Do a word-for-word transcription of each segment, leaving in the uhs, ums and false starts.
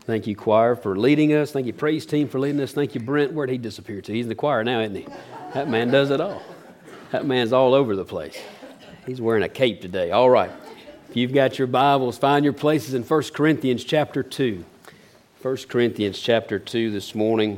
Thank you, choir, for leading us. Thank you, praise team, for leading us. Thank you, Brent. Where'd he disappear to? He's in the choir now, isn't he? That man does it all. That man's all over the place. He's wearing a cape today. All right. If you've got your Bibles, find your places in First Corinthians chapter two. First Corinthians chapter two this morning.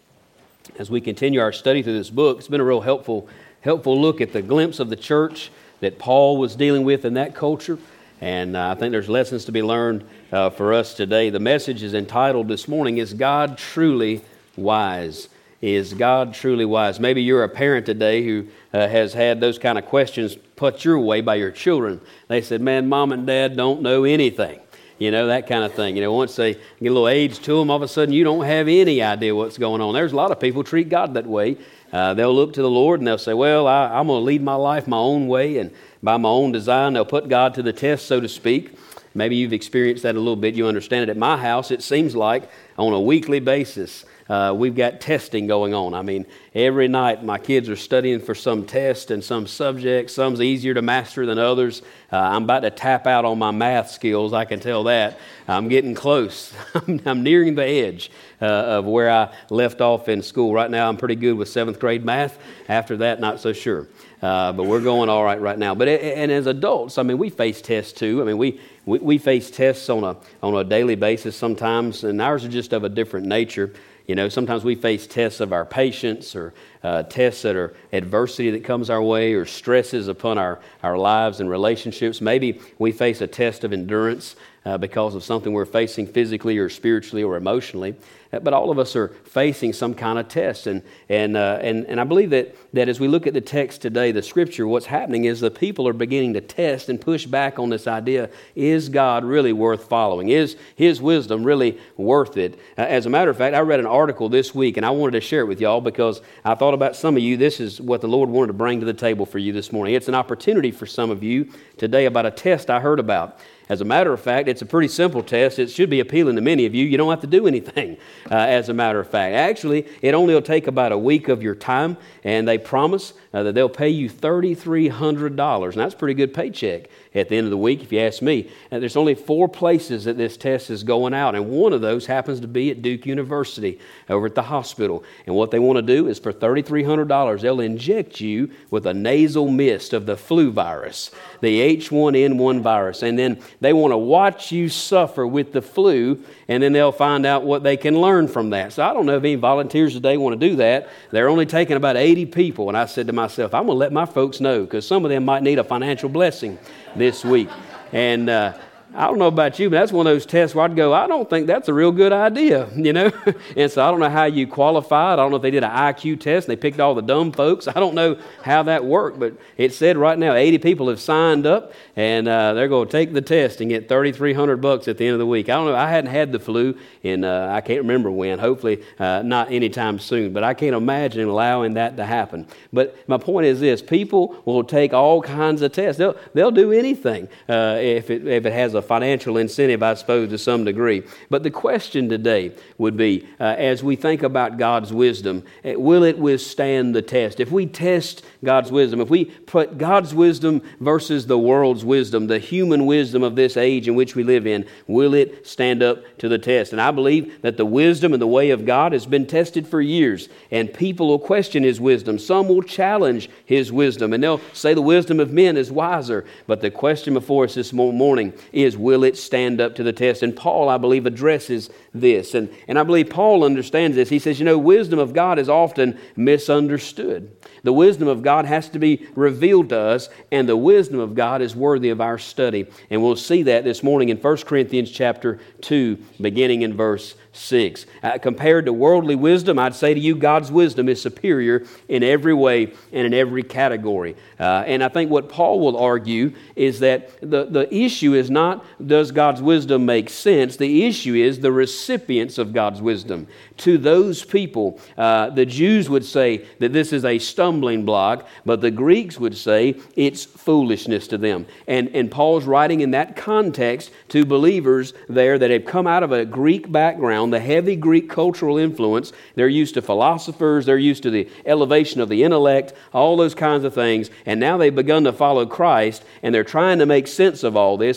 As we continue our study through this book, it's been a real helpful, helpful look at the glimpse of the church that Paul was dealing with in that culture. And uh, I think there's lessons to be learned uh, for us today. The message is entitled this morning, Is God Truly Wise? Is God truly wise? Maybe you're a parent today who uh, has had those kind of questions put your way by your children. They said, man, mom and dad don't know anything. You know, that kind of thing. You know, once they get a little age to them, all of a sudden you don't have any idea what's going on. There's a lot of people who treat God that way. Uh, they'll look to the Lord and they'll say, well, I, I'm going to lead my life my own way and by my own design. They'll put God to the test, so to speak. Maybe you've experienced that a little bit. You understand it. At my house, it seems like on a weekly basis, uh, we've got testing going on. I mean, every night my kids are studying for some test and some subject. Some's easier to master than others. Uh, I'm about to tap out on my math skills, I can tell that. I'm getting close. I'm nearing the edge uh, of where I left off in school. Right now, I'm pretty good with seventh grade math. After that, not so sure. Uh, but we're going all right right now. But and as adults, I mean, we face tests too. I mean, we, we, we face tests on a on a daily basis sometimes, and ours are just of a different nature. You know, sometimes we face tests of our patience or uh, tests that are adversity that comes our way or stresses upon our, our lives and relationships. Maybe we face a test of endurance uh, because of something we're facing physically or spiritually or emotionally. But all of us are facing some kind of test. And and uh, and, and I believe that, that as we look at the text today, the Scripture, what's happening is the people are beginning to test and push back on this idea, is God really worth following? Is His wisdom really worth it? Uh, as a matter of fact, I read an article this week, and I wanted to share it with y'all because I thought about some of you. This is what the Lord wanted to bring to the table for you this morning. It's an opportunity for some of you today about a test I heard about. As a matter of fact, it's a pretty simple test. It should be appealing to many of you. You don't have to do anything, uh, as a matter of fact. Actually, it only will take about a week of your time, and they promise uh, that they'll pay you three thousand three hundred dollars. And that's a pretty good paycheck at the end of the week, if you ask me. And there's only four places that this test is going out, and one of those happens to be at Duke University over at the hospital. And what they want to do is for three thousand three hundred dollars, they'll inject you with a nasal mist of the flu virus, the H one N one virus, and then they want to watch you suffer with the flu, and then they'll find out what they can learn from that. So I don't know if any volunteers today want to do that. They're only taking about eighty people, and I said to myself, I'm going to let my folks know because some of them might need a financial blessing this week. And uh, I don't know about you, but that's one of those tests where I'd go, I don't think that's a real good idea, you know? And so I don't know how you qualified. I don't know if they did an I Q test and they picked all the dumb folks. I don't know how that worked, but it said right now eighty people have signed up, and uh, they're going to take the test and get three thousand three hundred bucks at the end of the week. I don't know. I hadn't had the flu, and uh, I can't remember when. Hopefully uh, not anytime soon, but I can't imagine allowing that to happen. But my point is this: people will take all kinds of tests. They'll they'll do anything uh, if it if it has a financial incentive, I suppose, to some degree. But the question today would be, uh, as we think about God's wisdom, will it withstand the test? If we test God's wisdom, if we put God's wisdom versus the world's wisdom, the human wisdom of this age in which we live in, will it stand up to the test? And I believe that the wisdom and the way of God has been tested for years, and people will question His wisdom. Some will challenge His wisdom, and they'll say the wisdom of men is wiser. But the question before us this morning is, will it stand up to the test? And Paul, I believe, addresses this. And, and I believe Paul understands this. He says, you know, wisdom of God is often misunderstood. The wisdom of God has to be revealed to us, and the wisdom of God is worthy of our study. And we'll see that this morning in First Corinthians chapter two, beginning in verse six. Uh, compared to worldly wisdom, I'd say to you, God's wisdom is superior in every way and in every category. Uh, and I think what Paul will argue is that the, the issue is not, does God's wisdom make sense? The issue is the recipients of God's wisdom. To those people, uh, the Jews would say that this is a stumbling block, but the Greeks would say it's foolishness to them. And, and Paul's writing in that context to believers there that have come out of a Greek background, the heavy Greek cultural influence. They're used to philosophers, they're used to the elevation of the intellect, all those kinds of things. And now they've begun to follow Christ, and they're trying to make sense of all this. And Paul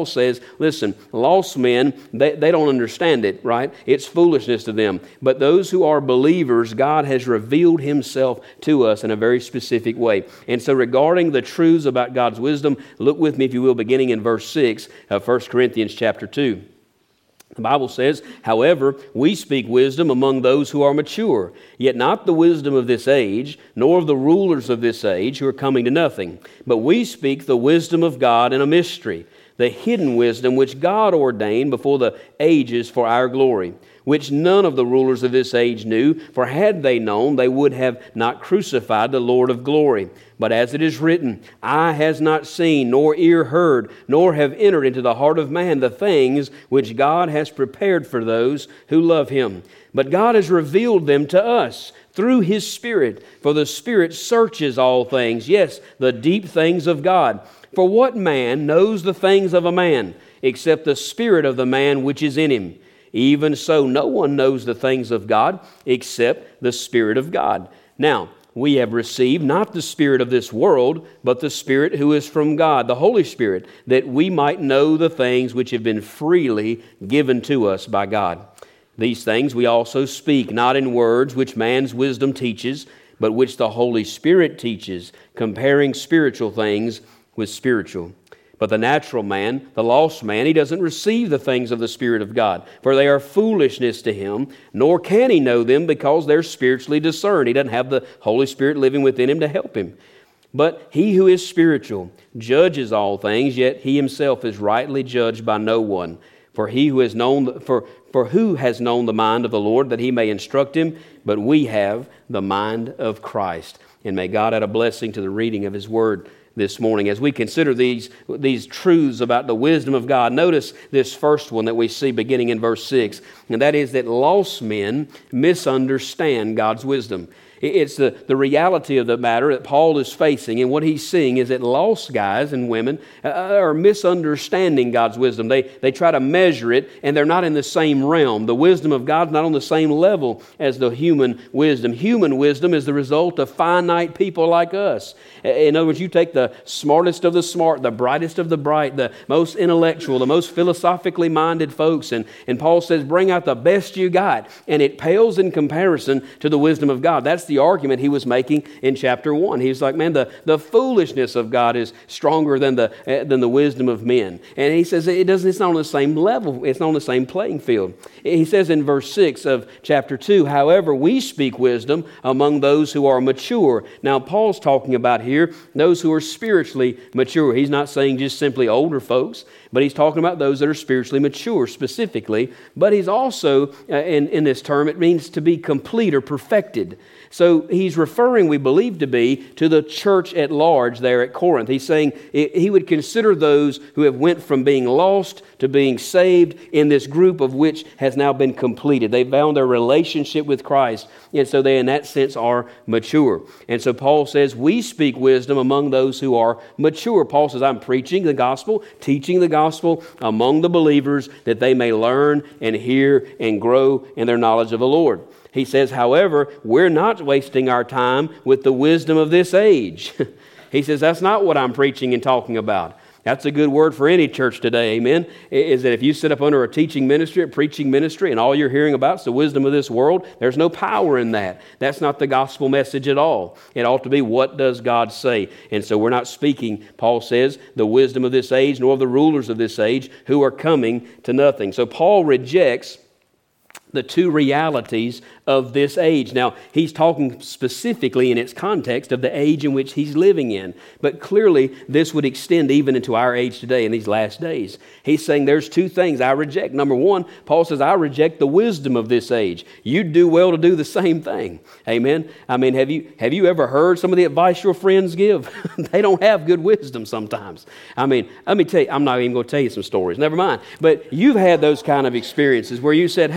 says, listen, lost men, they, they don't understand it, right? It's foolishness to them. But those who are believers, God has revealed Himself to us in a very specific way. And so regarding the truths about God's wisdom, look with me, if you will, beginning in verse six of First Corinthians chapter two. The Bible says, however, we speak wisdom among those who are mature, yet not the wisdom of this age, nor of the rulers of this age who are coming to nothing. But we speak the wisdom of God in a mystery, the hidden wisdom which God ordained before the ages for our glory, which none of the rulers of this age knew, for had they known, they would have not crucified the Lord of glory. But as it is written, eye has not seen, nor ear heard, nor have entered into the heart of man the things which God has prepared for those who love Him. But God has revealed them to us through His Spirit, for the Spirit searches all things, yes, the deep things of God. For what man knows the things of a man, except the spirit of the man which is in him? Even so, no one knows the things of God, except the Spirit of God. Now, we have received not the spirit of this world, but the Spirit who is from God, the Holy Spirit, that we might know the things which have been freely given to us by God. These things we also speak, not in words which man's wisdom teaches, but which the Holy Spirit teaches, comparing spiritual things with spiritual. But the natural man, the lost man, he doesn't receive the things of the Spirit of God, for they are foolishness to him, nor can he know them because they're spiritually discerned. He doesn't have the Holy Spirit living within him to help him. But he who is spiritual judges all things, yet he himself is rightly judged by no one. For he who has known, for, for who has known the mind of the Lord, that he may instruct him? But we have the mind of Christ. And may God add a blessing to the reading of His Word this morning. As we consider these, these truths about the wisdom of God, notice this first one that we see beginning in verse six, and that is that lost men misunderstand God's wisdom. It's the, the reality of the matter that Paul is facing, and what he's seeing is that lost guys and women uh, are misunderstanding God's wisdom. They, they try to measure it, and they're not in the same realm. The wisdom of God's not on the same level as the human wisdom. Human wisdom is the result of finite people like us. In other words, you take the smartest of the smart, the brightest of the bright, the most intellectual, the most philosophically minded folks, and, and Paul says, bring out the best you got, and it pales in comparison to the wisdom of God. That's the argument he was making in chapter one. He was like, man, the, the foolishness of God is stronger than the uh, than the wisdom of men. And he says it doesn't. It's not on the same level. It's not on the same playing field. He says in verse six of chapter two, however, we speak wisdom among those who are mature. Now, Paul's talking about here those who are spiritually mature. He's not saying just simply older folks, but he's talking about those that are spiritually mature specifically. But he's also, uh, in, in this term, it means to be complete or perfected. So he's referring, we believe to be, to the church at large there at Corinth. He's saying he would consider those who have went from being lost to being saved in this group of which has now been completed. They found their relationship with Christ, and so they in that sense are mature. And so Paul says, we speak wisdom among those who are mature. Paul says, I'm preaching the gospel, teaching the gospel among the believers that they may learn and hear and grow in their knowledge of the Lord. He says, however, we're not wasting our time with the wisdom of this age. He says, that's not what I'm preaching and talking about. That's a good word for any church today, amen, is that if you sit up under a teaching ministry, a preaching ministry, and all you're hearing about is the wisdom of this world, there's no power in that. That's not the gospel message at all. It ought to be, what does God say? And so we're not speaking, Paul says, the wisdom of this age, nor of the rulers of this age, who are coming to nothing. So Paul rejects the two realities of this age. Now, he's talking specifically in its context of the age in which he's living in. But clearly, this would extend even into our age today in these last days. He's saying there's two things I reject. Number one, Paul says, I reject the wisdom of this age. You'd do well to do the same thing. Amen? I mean, have you have you ever heard some of the advice your friends give? They don't have good wisdom sometimes. I mean, let me tell you, I'm not even going to tell you some stories. Never mind. But you've had those kind of experiences where you said, hey, man,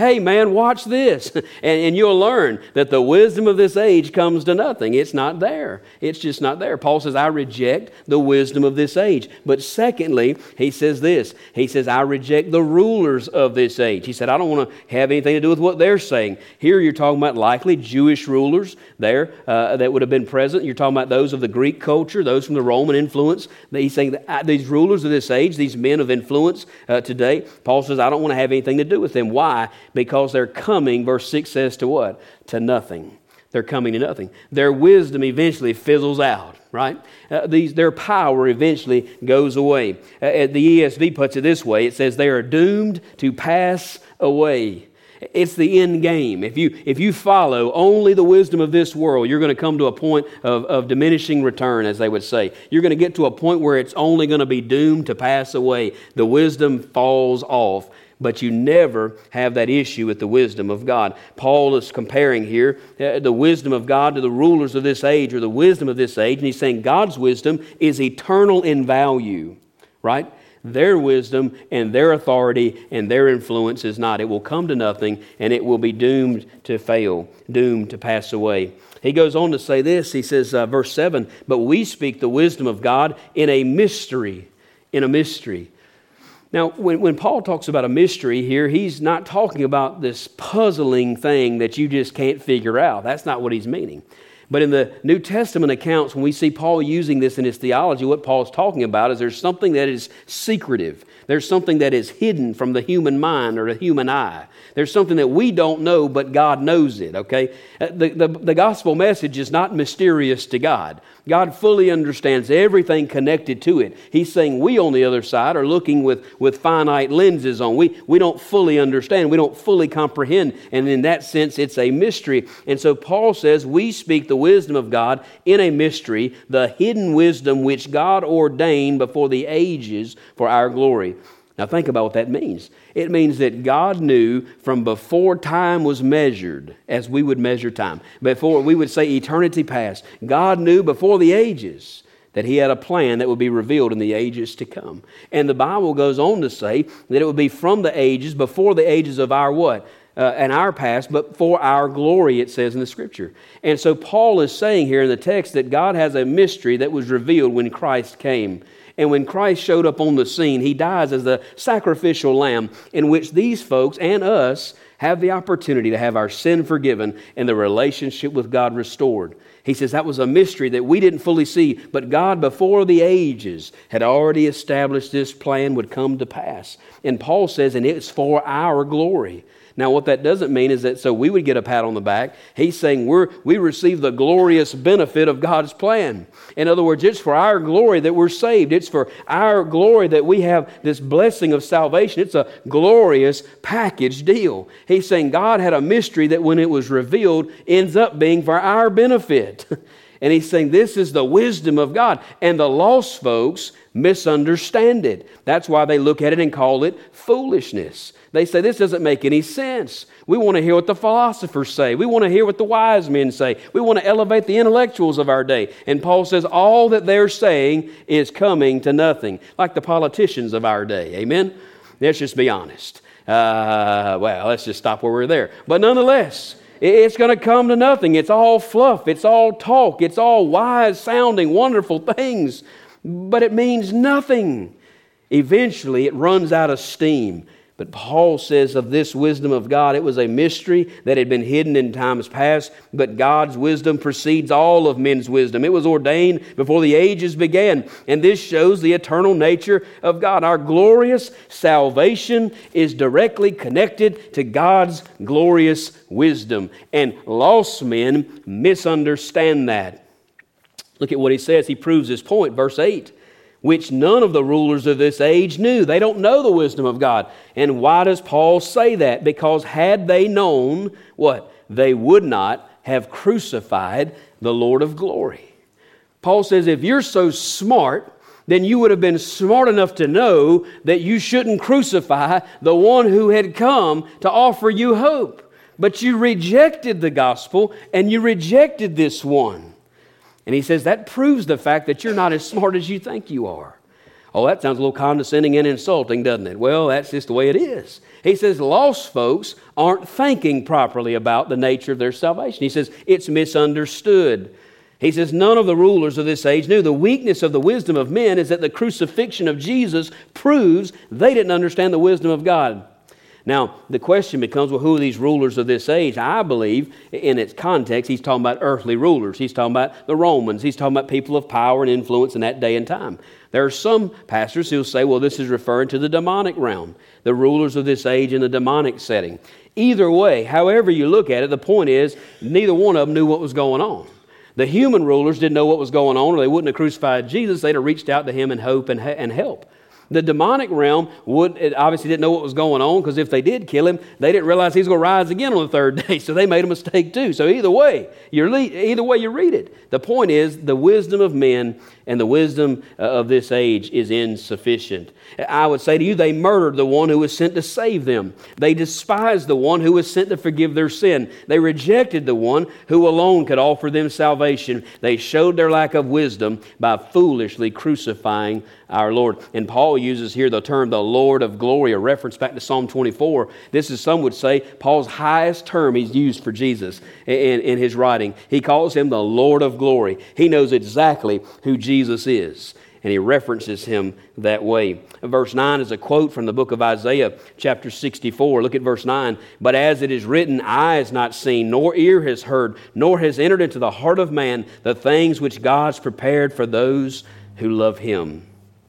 man, watch this. and, and you'll learn that the wisdom of this age comes to nothing. It's not there. It's just not there. Paul says, I reject the wisdom of this age. But secondly, he says this. He says, I reject the rulers of this age. He said, I don't want to have anything to do with what they're saying. Here you're talking about likely Jewish rulers there uh, that would have been present. You're talking about those of the Greek culture, those from the Roman influence. He's saying that these rulers of this age, these men of influence uh, today, Paul says, I don't want to have anything to do with them. Why? Because they're coming, verse six says, to what? To nothing. They're coming to nothing. Their wisdom eventually fizzles out, right? Uh, these, their power eventually goes away. Uh, the E S V puts it this way. It says they are doomed to pass away. It's the end game. If you if you follow only the wisdom of this world, you're going to come to a point of, of diminishing return, as they would say. You're going to get to a point where it's only going to be doomed to pass away. The wisdom falls off. But you never have that issue with the wisdom of God. Paul is comparing here uh, the wisdom of God to the rulers of this age, or the wisdom of this age. And he's saying God's wisdom is eternal in value, right? Their wisdom and their authority and their influence is not. It will come to nothing, and it will be doomed to fail, doomed to pass away. He goes on to say this. He says, uh, verse seven, but we speak the wisdom of God in a mystery, in a mystery. Now, when, when Paul talks about a mystery here, he's not talking about this puzzling thing that you just can't figure out. That's not what he's meaning. But in the New Testament accounts, when we see Paul using this in his theology, what Paul's talking about is there's something that is secretive. There's something that is hidden from the human mind or the human eye. There's something that we don't know, but God knows it, okay? The, the, the gospel message is not mysterious to God. God fully understands everything connected to it. He's saying we on the other side are looking with, with finite lenses on. We, we don't fully understand. We don't fully comprehend. And in that sense, it's a mystery. And so Paul says we speak the wisdom of God in a mystery, the hidden wisdom which God ordained before the ages for our glory. Now think about what that means. It means that God knew from before time was measured, as we would measure time, before we would say eternity past, God knew before the ages that He had a plan that would be revealed in the ages to come. And the Bible goes on to say that it would be from the ages, before the ages of our what? Uh, and our past, but for our glory, it says in the Scripture. And so Paul is saying here in the text that God has a mystery that was revealed when Christ came. And when Christ showed up on the scene, He dies as the sacrificial lamb in which these folks and us have the opportunity to have our sin forgiven and the relationship with God restored. He says that was a mystery that we didn't fully see, but God before the ages had already established this plan would come to pass. And Paul says, and it's for our glory. Now, what that doesn't mean is that so we would get a pat on the back. He's saying we're, we receive the glorious benefit of God's plan. In other words, it's for our glory that we're saved. It's for our glory that we have this blessing of salvation. It's a glorious package deal. He's saying God had a mystery that when it was revealed ends up being for our benefit. And He's saying this is the wisdom of God. And the lost folks misunderstand it. That's why they look at it and call it foolishness. They say, this doesn't make any sense. We want to hear what the philosophers say. We want to hear what the wise men say. We want to elevate the intellectuals of our day. And Paul says all that they're saying is coming to nothing, like the politicians of our day. Amen? Let's just be honest. Uh, well, let's just stop where we're there. But nonetheless, it's going to come to nothing. It's all fluff. It's all talk. It's all wise-sounding, wonderful things. But it means nothing. Eventually, it runs out of steam. But Paul says of this wisdom of God, it was a mystery that had been hidden in times past, but God's wisdom precedes all of men's wisdom. It was ordained before the ages began, and this shows the eternal nature of God. Our glorious salvation is directly connected to God's glorious wisdom, and lost men misunderstand that. Look at what he says. He proves his point, verse eight. Which none of the rulers of this age knew. They don't know the wisdom of God. And why does Paul say that? Because had they known, what? They would not have crucified the Lord of glory. Paul says, if you're so smart, then you would have been smart enough to know that you shouldn't crucify the one who had come to offer you hope. But you rejected the gospel and you rejected this one. And he says that proves the fact that you're not as smart as you think you are. Oh, that sounds a little condescending and insulting, doesn't it? Well, that's just the way it is. He says lost folks aren't thinking properly about the nature of their salvation. He says it's misunderstood. He says none of the rulers of this age knew. The weakness of the wisdom of men is that the crucifixion of Jesus proves they didn't understand the wisdom of God. Now, the question becomes, well, who are these rulers of this age? I believe, in its context, he's talking about earthly rulers. He's talking about the Romans. He's talking about people of power and influence in that day and time. There are some pastors who will say, well, this is referring to the demonic realm, the rulers of this age in the demonic setting. Either way, however you look at it, the point is, neither one of them knew what was going on. The human rulers didn't know what was going on, or they wouldn't have crucified Jesus. They'd have reached out to him in hope and, and help. The demonic realm would it obviously didn't know what was going on, because if they did kill him, they didn't realize he's going to rise again on the third day. So they made a mistake too. So either way, you're le- either way you read it. The point is the wisdom of men and the wisdom uh, of this age is insufficient. I would say to you, they murdered the one who was sent to save them. They despised the one who was sent to forgive their sin. They rejected the one who alone could offer them salvation. They showed their lack of wisdom by foolishly crucifying our Lord. And Paul uses here the term the Lord of glory, a reference back to Psalm twenty-four. This is, some would say, Paul's highest term he's used for Jesus in, in his writing. He calls him the Lord of glory. He knows exactly who Jesus is, and he references him that way. Verse nine is a quote from the book of Isaiah, chapter sixty-four. Look at verse nine. But as it is written, eye has not seen, nor ear has heard, nor has entered into the heart of man the things which God's prepared for those who love him.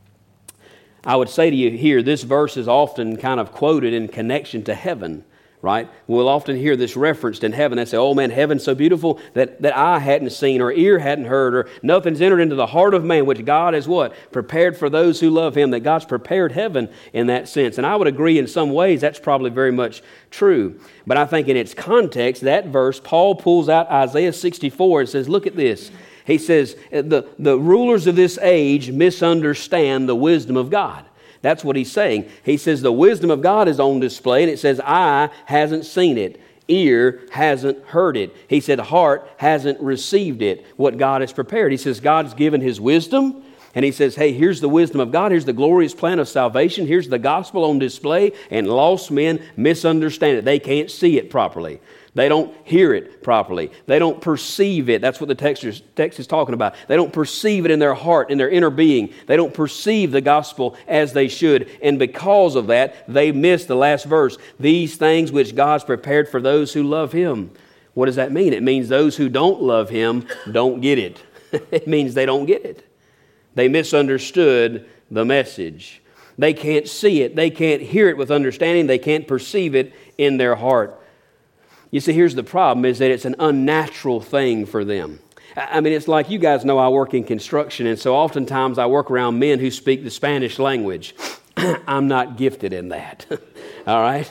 I would say to you here, this verse is often kind of quoted in connection to heaven, right? We'll often hear this referenced in heaven. They say, oh man, heaven's so beautiful that, that eye hadn't seen or ear hadn't heard or nothing's entered into the heart of man, which God has what? Prepared for those who love him, that God's prepared heaven in that sense. And I would agree in some ways that's probably very much true. But I think in its context, that verse, Paul pulls out Isaiah sixty-four and says, look at this. He says, the, the rulers of this age misunderstand the wisdom of God. That's what he's saying. He says the wisdom of God is on display, and it says eye hasn't seen it, ear hasn't heard it. He said heart hasn't received it, what God has prepared. He says God's given his wisdom, and he says, hey, here's the wisdom of God. Here's the glorious plan of salvation. Here's the gospel on display, and lost men misunderstand it. They can't see it properly. They don't hear it properly. They don't perceive it. That's what the text is, text is talking about. They don't perceive it in their heart, in their inner being. They don't perceive the gospel as they should. And because of that, they miss the last verse. These things which God's prepared for those who love him. What does that mean? It means those who don't love him don't get it. It means they don't get it. They misunderstood the message. They can't see it. They can't hear it with understanding. They can't perceive it in their heart. You see, here's the problem, is that it's an unnatural thing for them. I mean, it's like, you guys know I work in construction, and so oftentimes I work around men who speak the Spanish language. I'm not gifted in that, all right?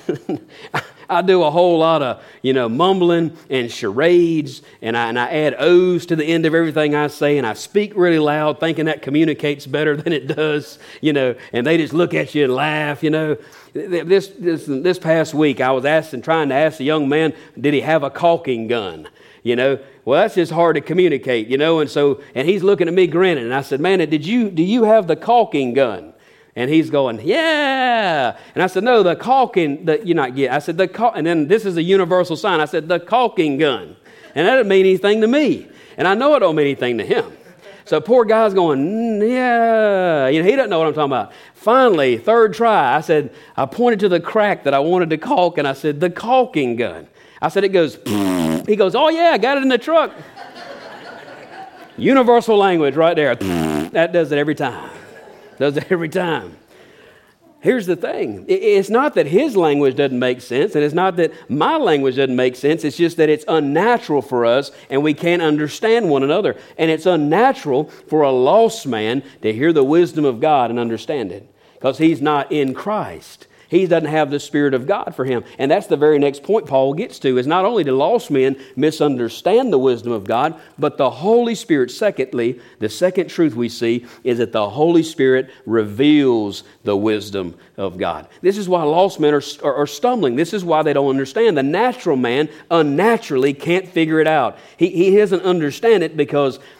I do a whole lot of, you know, mumbling and charades, and I, and I add O's to the end of everything I say, and I speak really loud, thinking that communicates better than it does, you know, and they just look at you and laugh, you know. This, this, this past week, I was asking, trying to ask a young man, did he have a caulking gun? You know, well, that's just hard to communicate, you know, and so, and he's looking at me grinning, and I said, man, did you, do you have the caulking gun? And he's going, yeah. And I said, no, the caulking, the, you're not getting, I said, the caul-, and then this is a universal sign. I said, the caulking gun. And that doesn't mean anything to me. And I know it don't mean anything to him. So poor guy's going, mm, yeah. You know, he doesn't know what I'm talking about. Finally, third try, I said, I pointed to the crack that I wanted to caulk, and I said, the caulking gun. I said, it goes, he goes, oh yeah, I got it in the truck. Universal language right there. That does it every time. Does it every time. Here's the thing. It's not that his language doesn't make sense, and it's not that my language doesn't make sense. It's just that it's unnatural for us, and we can't understand one another. And it's unnatural for a lost man to hear the wisdom of God and understand it, because he's not in Christ. He doesn't have the Spirit of God for him. And that's the very next point Paul gets to, is not only do lost men misunderstand the wisdom of God, but the Holy Spirit, secondly, the second truth we see is that the Holy Spirit reveals the wisdom of God. This is why lost men are, are, are stumbling. This is why they don't understand. The natural man unnaturally can't figure it out. He, he doesn't understand it because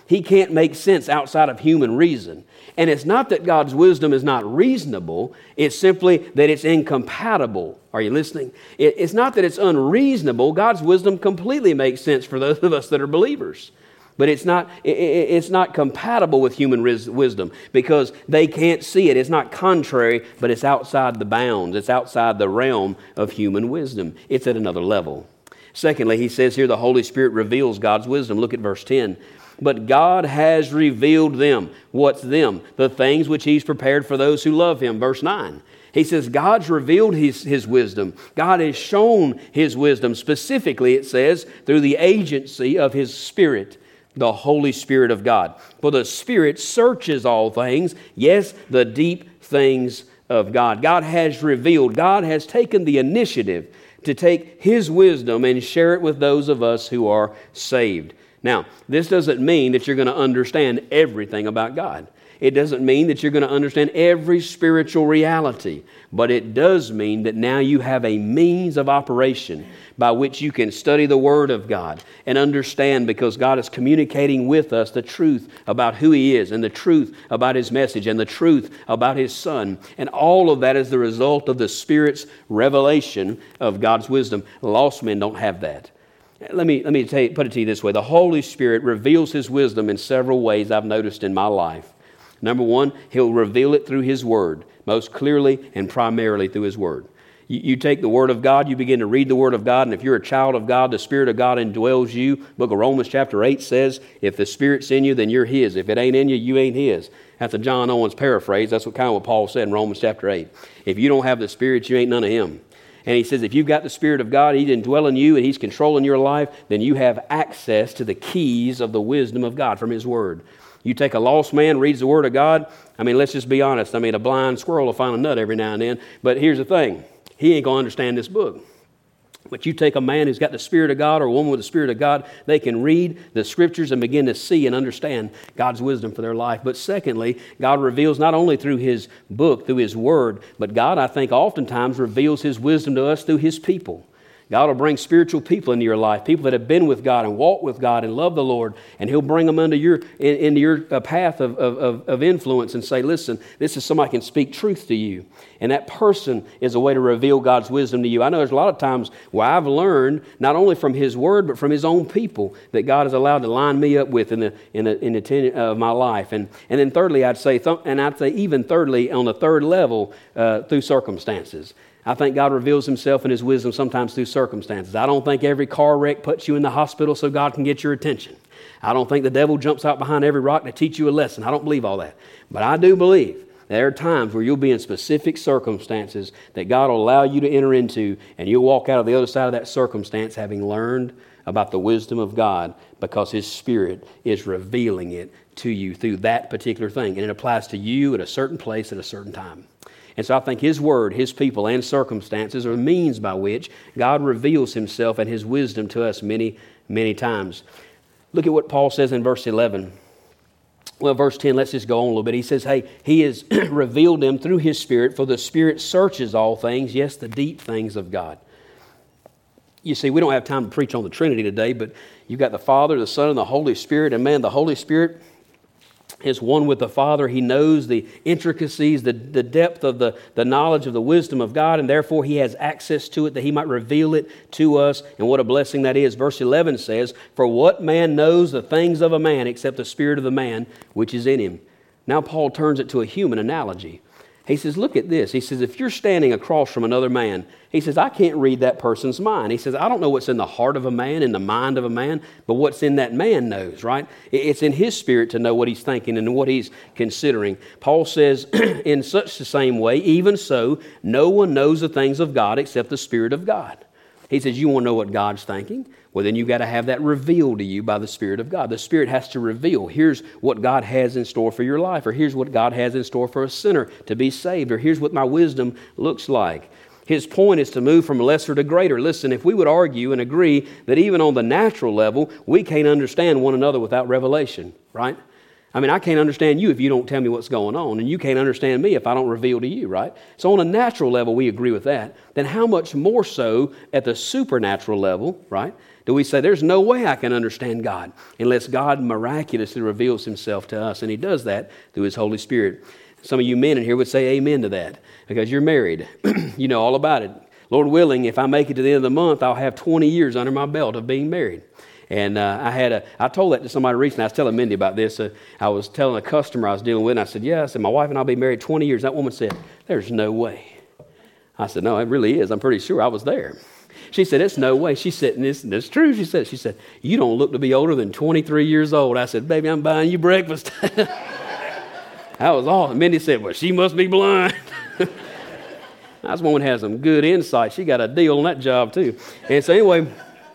He can't make sense outside of human reason. And it's not that God's wisdom is not reasonable. It's simply that it's incompatible. Are you listening? It, it's not that it's unreasonable. God's wisdom completely makes sense for those of us that are believers. But it's not, it, it's not compatible with human wisdom because they can't see it. It's not contrary, but it's outside the bounds. It's outside the realm of human wisdom. It's at another level. Secondly, he says here the Holy Spirit reveals God's wisdom. Look at verse ten. But God has revealed them. What's them? The things which He's prepared for those who love Him. Verse nine. He says God's revealed his, his wisdom. God has shown His wisdom. Specifically, it says, through the agency of His Spirit, the Holy Spirit of God. For the Spirit searches all things, yes, the deep things of God. God has revealed. God has taken the initiative to take His wisdom and share it with those of us who are saved. Now, this doesn't mean that you're going to understand everything about God. It doesn't mean that you're going to understand every spiritual reality. But it does mean that now you have a means of operation by which you can study the Word of God and understand, because God is communicating with us the truth about who He is and the truth about His message and the truth about His Son. And all of that is the result of the Spirit's revelation of God's wisdom. Lost men don't have that. Let me, let me tell you, put it to you this way. The Holy Spirit reveals His wisdom in several ways I've noticed in my life. Number one, He'll reveal it through His Word, most clearly and primarily through His Word. You, you take the Word of God, you begin to read the Word of God, and if you're a child of God, the Spirit of God indwells you. Book of Romans chapter eight says, if the Spirit's in you, then you're His. If it ain't in you, you ain't His. That's a John Owens paraphrase. That's what kind of what Paul said in Romans chapter eight. If you don't have the Spirit, you ain't none of Him. And he says, if you've got the Spirit of God, He's indwelling you and He's controlling your life, then you have access to the keys of the wisdom of God from His Word. You take a lost man, reads the Word of God. I mean, let's just be honest. I mean, a blind squirrel will find a nut every now and then. But here's the thing. He ain't going to understand this book. But you take a man who's got the Spirit of God or a woman with the Spirit of God, they can read the Scriptures and begin to see and understand God's wisdom for their life. But secondly, God reveals not only through His book, through His Word, but God, I think, oftentimes reveals His wisdom to us through His people. God will bring spiritual people into your life, people that have been with God and walked with God and love the Lord, and He'll bring them into your, in, into your path of, of, of influence and say, listen, this is somebody who can speak truth to you. And that person is a way to reveal God's wisdom to you. I know there's a lot of times where I've learned, not only from His Word, but from His own people that God has allowed to line me up with in the in the, in the ten, of my life. And, and then thirdly, I'd say, th- and I'd say even thirdly, on the third level, uh, through circumstances. I think God reveals Himself and His wisdom sometimes through circumstances. I don't think every car wreck puts you in the hospital so God can get your attention. I don't think the devil jumps out behind every rock to teach you a lesson. I don't believe all that. But I do believe there are times where you'll be in specific circumstances that God will allow you to enter into, and you'll walk out of the other side of that circumstance having learned about the wisdom of God because His Spirit is revealing it to you through that particular thing. And it applies to you at a certain place at a certain time. And so I think His Word, His people, and circumstances are the means by which God reveals Himself and His wisdom to us many, many times. Look at what Paul says in verse eleven. Well, verse ten, let's just go on a little bit. He says, hey, He has revealed them through His Spirit, for the Spirit searches all things, yes, the deep things of God. You see, we don't have time to preach on the Trinity today, but you've got the Father, the Son, and the Holy Spirit. And man, the Holy Spirit is one with the Father. He knows the intricacies, the, the depth of the, the knowledge of the wisdom of God, and therefore He has access to it that He might reveal it to us. And what a blessing that is. Verse eleven says, for what man knows the things of a man except the spirit of the man which is in him? Now Paul turns it to a human analogy. He says, look at this. He says, if you're standing across from another man, he says, I can't read that person's mind. He says, I don't know what's in the heart of a man, in the mind of a man, but what's in that man knows, right? It's in his spirit to know what he's thinking and what he's considering. Paul says, in such the same way, even so, no one knows the things of God except the Spirit of God. He says, you want to know what God's thinking? Well, then you've got to have that revealed to you by the Spirit of God. The Spirit has to reveal, here's what God has in store for your life, or here's what God has in store for a sinner to be saved, or here's what my wisdom looks like. His point is to move from lesser to greater. Listen, if we would argue and agree that even on the natural level, we can't understand one another without revelation, right? I mean, I can't understand you if you don't tell me what's going on, and you can't understand me if I don't reveal to you, right? So on a natural level, we agree with that. Then how much more so at the supernatural level, right, do we say there's no way I can understand God unless God miraculously reveals himself to us, and he does that through his Holy Spirit. Some of you men in here would say amen to that because you're married. You know all about it. Lord willing, if I make it to the end of the month, I'll have twenty years under my belt of being married. And uh, I had a, I told that to somebody recently. I was telling Mindy about this. Uh, I was telling a customer I was dealing with, and I said, yeah, I said, my wife and I will be married twenty years. That woman said, there's no way. I said, no, it really is. I'm pretty sure I was there. She said, it's no way. She said, and this, this is true. She said, she said, you don't look to be older than twenty-three years old. I said, baby, I'm buying you breakfast. That was awesome. Mindy said, well, she must be blind. This woman has some good insight. She got a deal on that job too. And so anyway,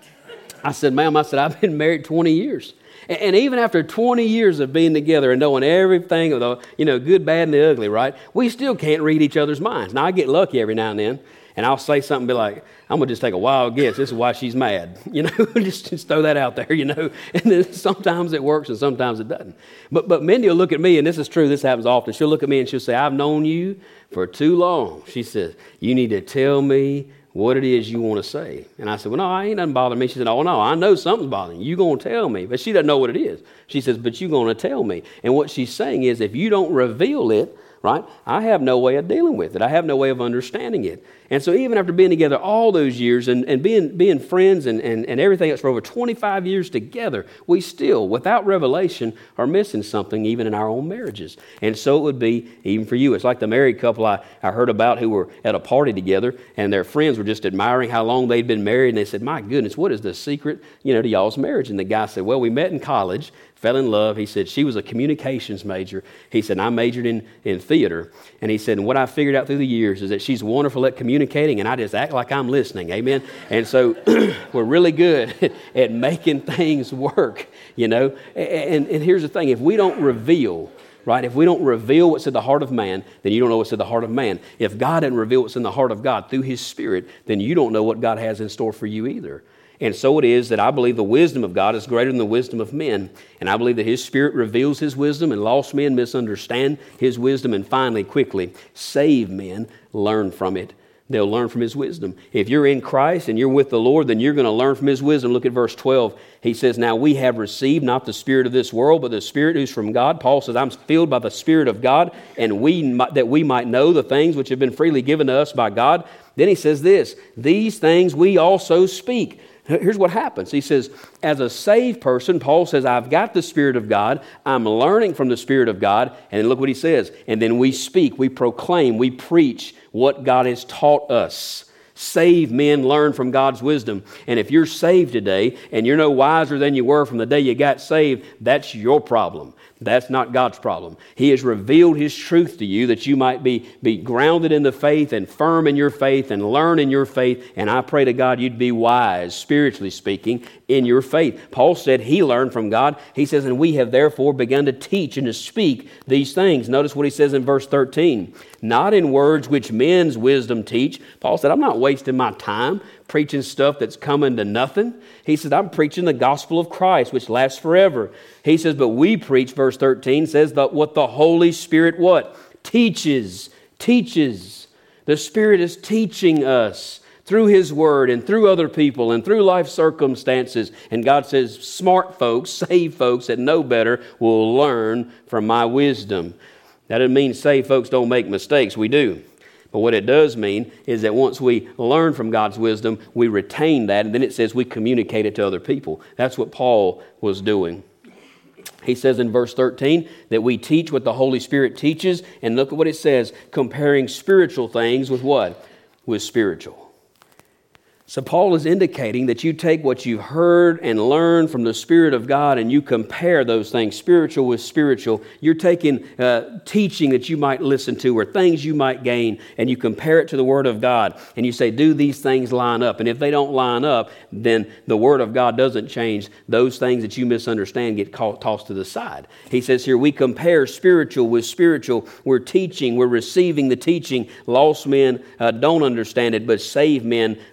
I said, ma'am, I said, I've been married twenty years. And, and even after twenty years of being together and knowing everything, of the, you know, good, bad, and the ugly, right, we still can't read each other's minds. Now, I get lucky every now and then, and I'll say something and be like, I'm going to just take a wild guess. This is why she's mad. You know, just, just throw that out there, you know. And then sometimes it works and sometimes it doesn't. But, but Mindy will look at me, and this is true. This happens often. She'll look at me and she'll say, I've known you for too long. She says, you need to tell me what it is you want to say. And I said, well, no, I ain't nothing bothering me. She said, oh, no, I know something's bothering you. You're going to tell me. But she doesn't know what it is. She says, but you're going to tell me. And what she's saying is if you don't reveal it, right, I have no way of dealing with it. I have no way of understanding it. And so even after being together all those years and, and being being friends and, and, and everything else for over twenty-five years together, we still, without revelation, are missing something even in our own marriages. And so it would be even for you. It's like the married couple I, I heard about who were at a party together, and their friends were just admiring how long they'd been married, and they said, my goodness, what is the secret, you know, to y'all's marriage? And the guy said, well, we met in college, fell in love. He said, she was a communications major. He said, I majored in, in theater. And he said, and what I figured out through the years is that she's wonderful at communicating, and I just act like I'm listening. Amen. And so we're really good at making things work, you know. And, and here's the thing. If we don't reveal, right, if we don't reveal what's in the heart of man, then you don't know what's in the heart of man. If God doesn't reveal what's in the heart of God through his Spirit, then you don't know what God has in store for you either. And so it is that I believe the wisdom of God is greater than the wisdom of men. And I believe that his Spirit reveals his wisdom, and lost men misunderstand his wisdom, and finally, quickly, saved men learn from it. They'll learn from his wisdom. If you're in Christ and you're with the Lord, then you're going to learn from his wisdom. Look at verse twelve. He says, now we have received not the spirit of this world, but the Spirit who's from God. Paul says, I'm filled by the Spirit of God, and we that we might know the things which have been freely given to us by God. Then he says this, these things we also speak. Here's what happens. He says, as a saved person, Paul says, I've got the Spirit of God. I'm learning from the Spirit of God. And then look what he says. And then we speak, we proclaim, we preach what God has taught us. Saved men learn from God's wisdom. And if you're saved today and you're no wiser than you were from the day you got saved, that's your problem. That's not God's problem. He has revealed his truth to you that you might be, be grounded in the faith and firm in your faith and learn in your faith. And I pray to God you'd be wise, spiritually speaking, in your faith. Paul said he learned from God. He says, and we have therefore begun to teach and to speak these things. Notice what he says in verse thirteen. Not in words which men's wisdom teach. Paul said, I'm not wasting my time preaching stuff that's coming to nothing. He said, I'm preaching the gospel of Christ, which lasts forever. He says, but we preach, verse thirteen, says that what the Holy Spirit what? Teaches. Teaches. The Spirit is teaching us through his word and through other people and through life circumstances. And God says, smart folks, saved folks that know better will learn from my wisdom. That doesn't mean saved folks don't make mistakes. We do. But what it does mean is that once we learn from God's wisdom, we retain that, and then it says we communicate it to other people. That's what Paul was doing. He says in verse thirteen that we teach what the Holy Spirit teaches, and look at what it says, comparing spiritual things with what? With spiritual. So Paul is indicating that you take what you've heard and learned from the Spirit of God and you compare those things, spiritual with spiritual. You're taking uh, teaching that you might listen to or things you might gain, and you compare it to the Word of God. And you say, do these things line up? And if they don't line up, then the Word of God doesn't change. Those things that you misunderstand get caught, tossed to the side. He says here, we compare spiritual with spiritual. We're teaching, we're receiving the teaching. Lost men uh, don't understand it, but saved men learn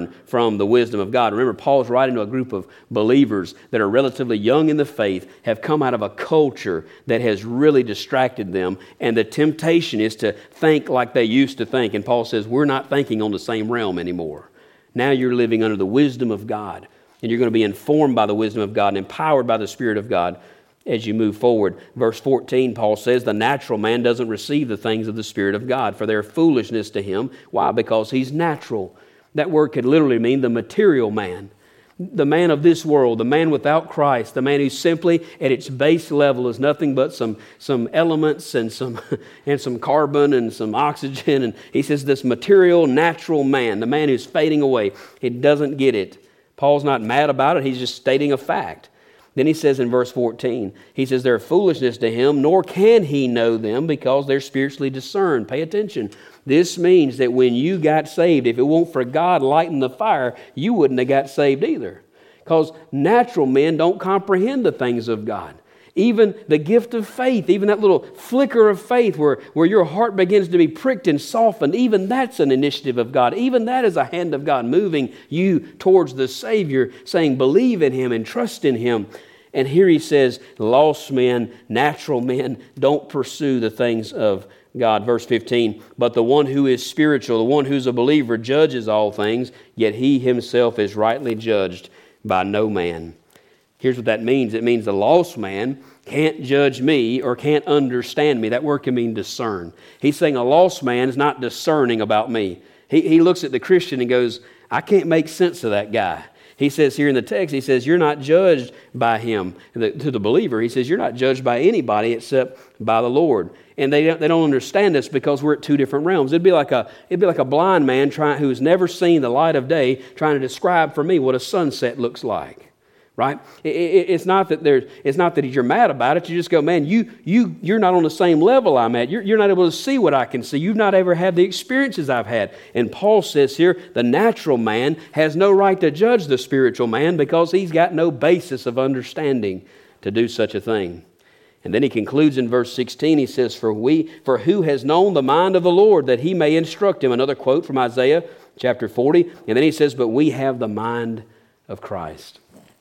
learn from the wisdom of God. Remember, Paul's writing to a group of believers that are relatively young in the faith, have come out of a culture that has really distracted them, and the temptation is to think like they used to think. And Paul says, we're not thinking on the same realm anymore. Now you're living under the wisdom of God, and you're going to be informed by the wisdom of God and empowered by the Spirit of God as you move forward. Verse fourteen, Paul says, the natural man doesn't receive the things of the Spirit of God, for they're foolishness to him. Why? Because he's natural. That word could literally mean the material man, the man of this world, the man without Christ, the man who simply at its base level is nothing but some, some elements and some, and some carbon and some oxygen. And he says this material, natural man, the man who's fading away, he doesn't get it. Paul's not mad about it. He's just stating a fact. Then he says in verse fourteen, he says, they're foolishness to him, nor can he know them because they're spiritually discerned. Pay attention. This means that when you got saved, if it weren't for God lighting the fire, you wouldn't have got saved either. Because natural men don't comprehend the things of God. Even the gift of faith, even that little flicker of faith where, where your heart begins to be pricked and softened, even that's an initiative of God. Even that is a hand of God moving you towards the Savior, saying believe in Him and trust in Him. And here he says, lost men, natural men, don't pursue the things of God. Verse fifteen, but the one who is spiritual, the one who's a believer, judges all things, yet he himself is rightly judged by no man. Here's what that means. It means the lost man can't judge me or can't understand me. That word can mean discern. He's saying a lost man is not discerning about me. He, he looks at the Christian and goes, I can't make sense of that guy. He says here in the text, he says, you're not judged by him. The, to the believer, he says, you're not judged by anybody except by the Lord. And they don't, they don't understand this because we're at two different realms. It'd be like a, it'd be like a blind man trying, who's never seen the light of day trying to describe for me what a sunset looks like. Right? It, it, it's not that there. It's not that you're mad about it. You just go, man, you you you're not on the same level I'm at. You're, you're not able to see what I can see. You've not ever had the experiences I've had. And Paul says here, the natural man has no right to judge the spiritual man because he's got no basis of understanding to do such a thing. And then he concludes in verse sixteen. He says, "For we, for who has known the mind of the Lord that he may instruct him?" Another quote from Isaiah chapter forty. And then he says, "But we have the mind of Christ."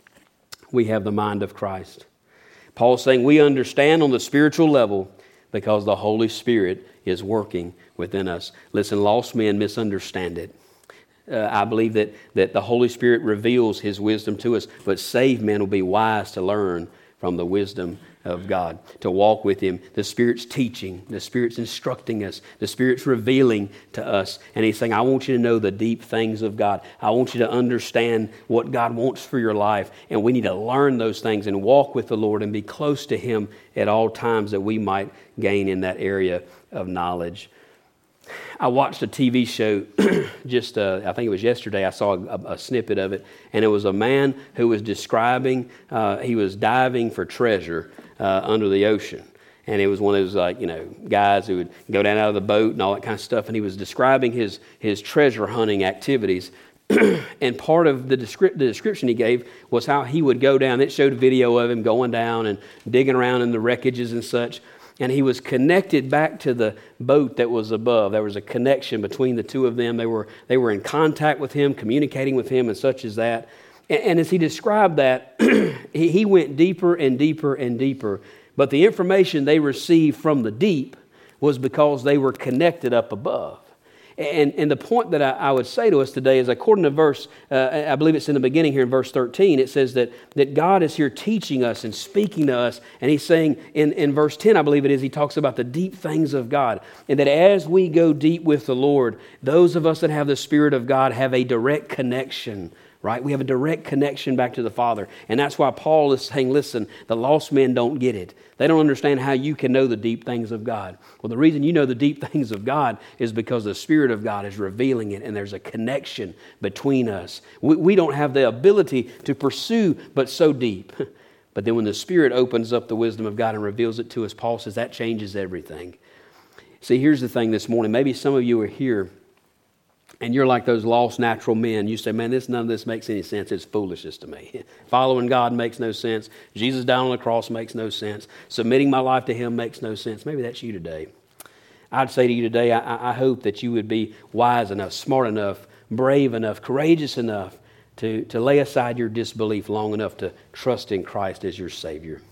We have the mind of Christ. Paul's saying we understand on the spiritual level because the Holy Spirit is working within us. Listen, lost men misunderstand it. Uh, I believe that, that the Holy Spirit reveals His wisdom to us, but saved men will be wise to learn from the wisdom of God, to walk with Him. The Spirit's teaching, the Spirit's instructing us, the Spirit's revealing to us. And He's saying, I want you to know the deep things of God. I want you to understand what God wants for your life. And we need to learn those things and walk with the Lord and be close to Him at all times that we might gain in that area of knowledge. I watched a T V show just, uh, I think it was yesterday, I saw a, a snippet of it, and it was a man who was describing, uh, he was diving for treasure uh, under the ocean. And it was one of those, like, you know, guys who would go down out of the boat and all that kind of stuff, and he was describing his, his treasure hunting activities. And part of the, descript- the description he gave was how he would go down. It showed a video of him going down and digging around in the wreckages and such. And he was connected back to the boat that was above. There was a connection between the two of them. They were they were in contact with him, communicating with him, and such as that. And, and as he described that, he, he went deeper and deeper and deeper. But the information they received from the deep was because they were connected up above. And, and the point that I, I would say to us today is, according to verse, uh, I believe it's in the beginning here in verse thirteen, it says that, that God is here teaching us and speaking to us. And He's saying in, in verse ten, I believe it is, He talks about the deep things of God. And that as we go deep with the Lord, those of us that have the Spirit of God have a direct connection. Right? We have a direct connection back to the Father. And that's why Paul is saying, listen, the lost men don't get it. They don't understand how you can know the deep things of God. Well, the reason you know the deep things of God is because the Spirit of God is revealing it, and there's a connection between us. We, we don't have the ability to pursue, but so deep. But then when the Spirit opens up the wisdom of God and reveals it to us, Paul says that changes everything. See, here's the thing this morning. Maybe some of you are here, and you're like those lost natural men. You say, man, this none of this makes any sense. It's foolishness to me. Following God makes no sense. Jesus down on the cross makes no sense. Submitting my life to Him makes no sense. Maybe that's you today. I'd say to you today, I, I hope that you would be wise enough, smart enough, brave enough, courageous enough to, to lay aside your disbelief long enough to trust in Christ as your Savior.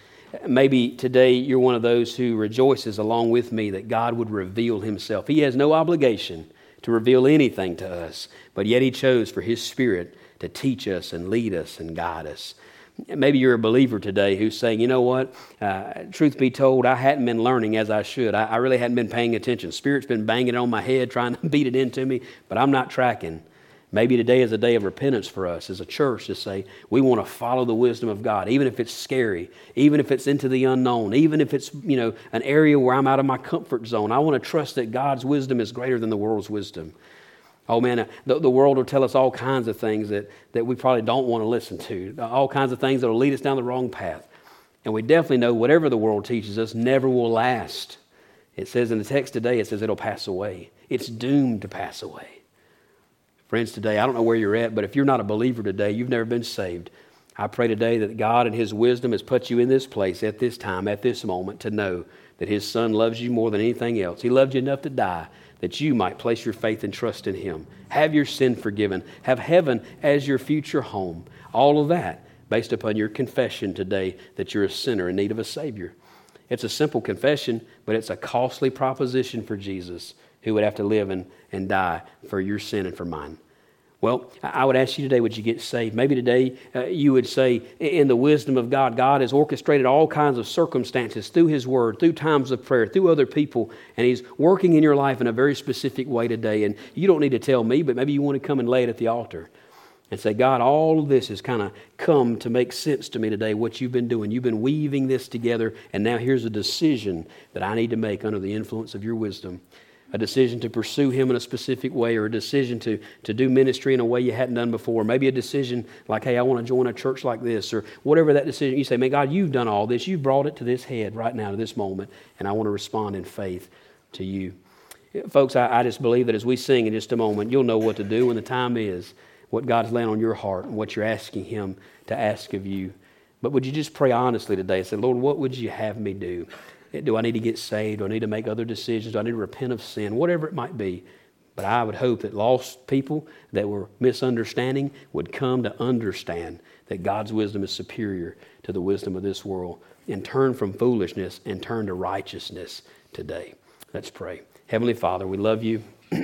Maybe today you're one of those who rejoices along with me that God would reveal Himself. He has no obligation to reveal anything to us, but yet He chose for His Spirit to teach us and lead us and guide us. Maybe you're a believer today who's saying, you know what, uh, truth be told, I hadn't been learning as I should. I, I really hadn't been paying attention. Spirit's been banging on my head, trying to beat it into me, but I'm not tracking. Maybe today is a day of repentance for us as a church to say we want to follow the wisdom of God, even if it's scary, even if it's into the unknown, even if it's, you know, an area where I'm out of my comfort zone. I want to trust that God's wisdom is greater than the world's wisdom. Oh man, the, the world will tell us all kinds of things that, that we probably don't want to listen to, all kinds of things that will lead us down the wrong path. And we definitely know whatever the world teaches us never will last. It says in the text today, it says it'll pass away. It's doomed to pass away. Friends, today, I don't know where you're at, but if you're not a believer today, you've never been saved, I pray today that God in His wisdom has put you in this place at this time, at this moment, to know that His Son loves you more than anything else. He loved you enough to die that you might place your faith and trust in Him. Have your sin forgiven. Have heaven as your future home. All of that based upon your confession today that you're a sinner in need of a Savior. It's a simple confession, but it's a costly proposition for Jesus, who would have to live and, and die for your sin and for mine. Well, I would ask you today, would you get saved? Maybe today uh, you would say, in the wisdom of God, God has orchestrated all kinds of circumstances through His Word, through times of prayer, through other people, and He's working in your life in a very specific way today. And you don't need to tell me, but maybe you want to come and lay it at the altar and say, God, all of this has kind of come to make sense to me today, what you've been doing. You've been weaving this together, and now here's a decision that I need to make under the influence of your wisdom. A decision to pursue Him in a specific way, or a decision to, to do ministry in a way you hadn't done before. Maybe a decision like, hey, I want to join a church like this, or whatever that decision. You say, man, God, you've done all this. You've brought it to this head right now, to this moment, and I want to respond in faith to you. Folks, I, I just believe that as we sing in just a moment, you'll know what to do when the time is, what God's laying on your heart, and what you're asking Him to ask of you. But would you just pray honestly today and say, Lord, what would you have me do? Do I need to get saved? Do I need to make other decisions? Do I need to repent of sin? Whatever it might be. But I would hope that lost people that were misunderstanding would come to understand that God's wisdom is superior to the wisdom of this world, and turn from foolishness and turn to righteousness today. Let's pray. Heavenly Father, we love you.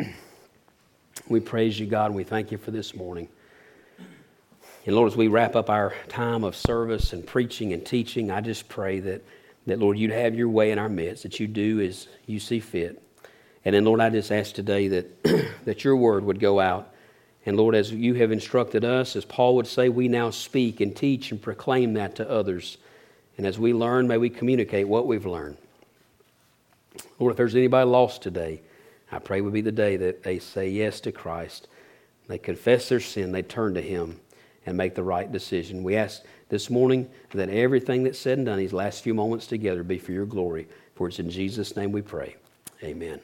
We praise you, God, and we thank you for this morning. And Lord, as we wrap up our time of service and preaching and teaching, I just pray that That, Lord, you'd have your way in our midst, that you do as you see fit. And then, Lord, I just ask today that, that your word would go out. And, Lord, as you have instructed us, as Paul would say, we now speak and teach and proclaim that to others. And as we learn, may we communicate what we've learned. Lord, if there's anybody lost today, I pray would be the day that they say yes to Christ. They confess their sin, they turn to Him, and make the right decision. We ask this morning that everything that's said and done these last few moments together be for your glory. For it's in Jesus' name we pray. Amen.